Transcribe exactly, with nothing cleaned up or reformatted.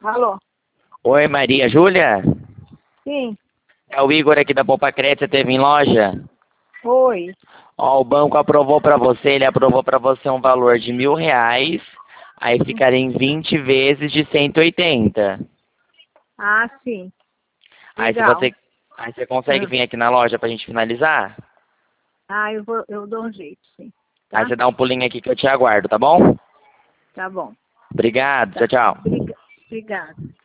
Alô? Oi, Maria Júlia? Sim. É o Igor aqui da Poupa Crédito, você teve em loja? Oi. Ó, o banco aprovou pra você, ele aprovou pra você um valor de mil reais, aí ficaria em vinte vezes de cento e oitenta. Ah, sim. Aí se Legal. você, aí você consegue Ah, vir aqui na loja pra gente finalizar? ah, eu vou, eu dou um jeito, sim. Aí Tá? você dá um pulinho aqui que eu te aguardo, tá bom? Tá bom. Obrigado, Tá. tchau, tchau. Briga- Obrigada.